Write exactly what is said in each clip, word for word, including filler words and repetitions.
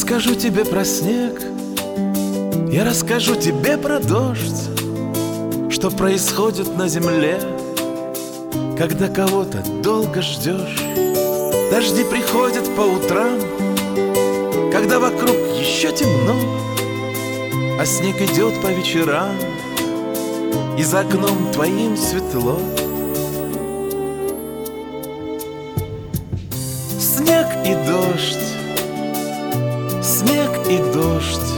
расскажу тебе про снег, я расскажу тебе про дождь, что происходит на земле, когда кого-то долго ждешь. Дожди приходят по утрам, когда вокруг еще темно, а снег идет по вечерам, и за окном твоим светло. Снег и дождь, снег и дождь.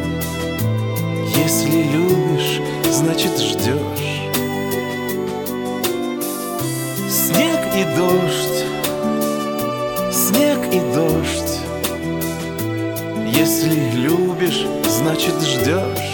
Если любишь, значит ждешь. Снег и дождь, снег и дождь. Если любишь, значит ждешь.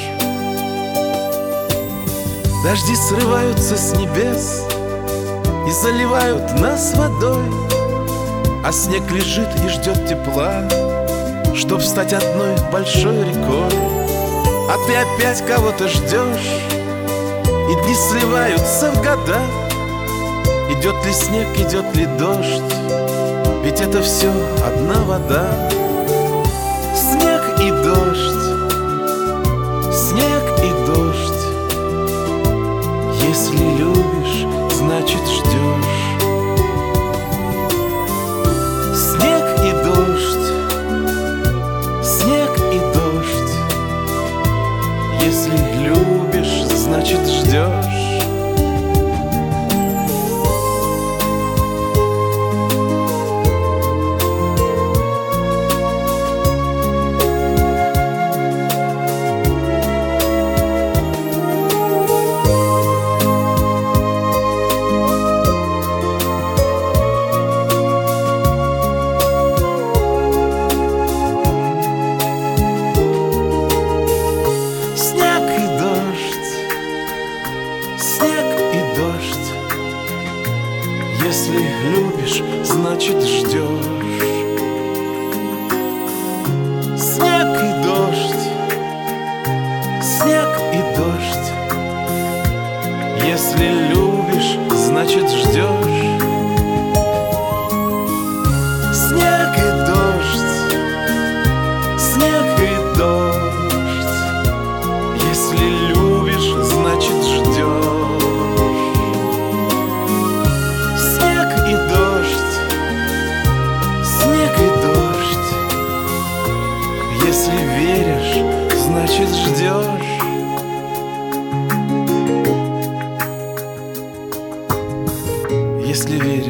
Дожди срываются с небес и заливают нас водой, а снег лежит и ждет тепла, чтоб стать одной большой рекой. А ты опять кого-то ждешь, и дни сливаются в года. Идет ли снег, идет ли дождь, ведь это все одна вода. Снег и дождь, снег и дождь. Если любишь, значит ждешь. Снег и дождь, снег и дождь. Если любишь, значит ждешь. Если любишь, значит ждешь. Снег и дождь, снег и дождь. Если любишь, значит ждешь. Снег и дождь, снег и дождь. Если любишь, значит ждешь. Если веришь, значит ждешь. Если веришь,